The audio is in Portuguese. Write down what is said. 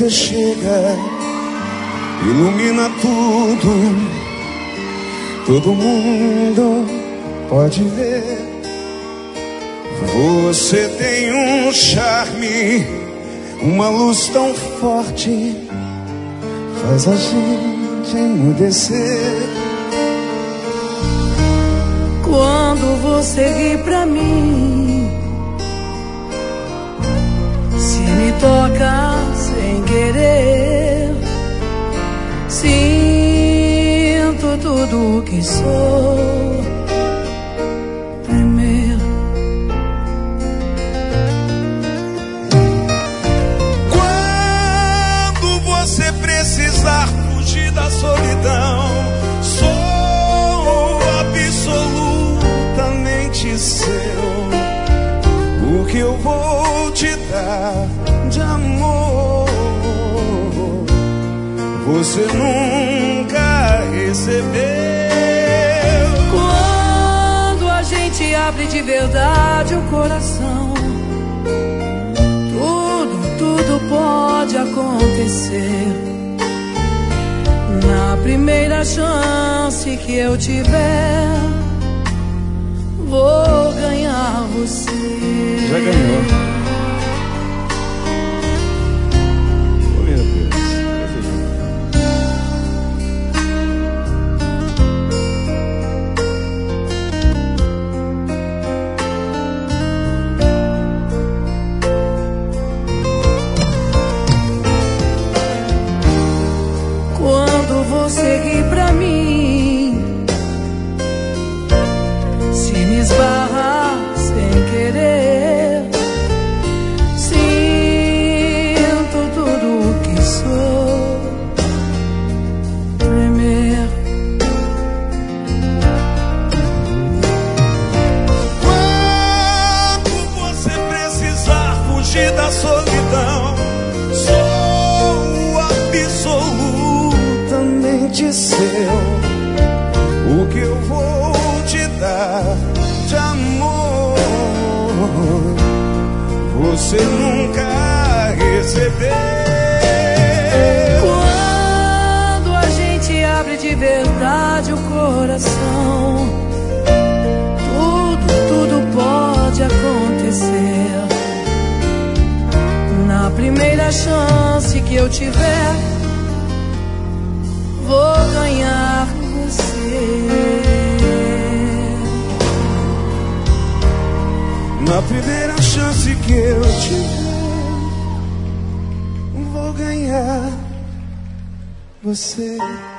você chega, ilumina tudo, todo mundo pode ver. Você tem um charme, uma luz tão forte, faz a gente emudecer. Quando você ri pra mim, se me toca sem querer, sinto tudo o que sou tremer. Quando você precisar fugir da solidão, sou absolutamente seu. O que eu vou te dar de amor, você nunca recebeu. Quando a gente abre de verdade o coração, tudo pode acontecer. Na primeira chance que eu tiver, vou ganhar você. Já ganhou. Oh, meu Deus. Quando você ri pra mim, se me esbarra sem querer, sinto tudo o que sou tremer. Quando você precisar fugir da solidão, sou absolutamente seu. O que eu vou te dar de amor, você nunca recebeu. Quando a gente abre de verdade o coração, tudo pode acontecer. Na primeira chance que eu tiver, vou ganhar você. Na primeira chance que eu tiver, vou ganhar você.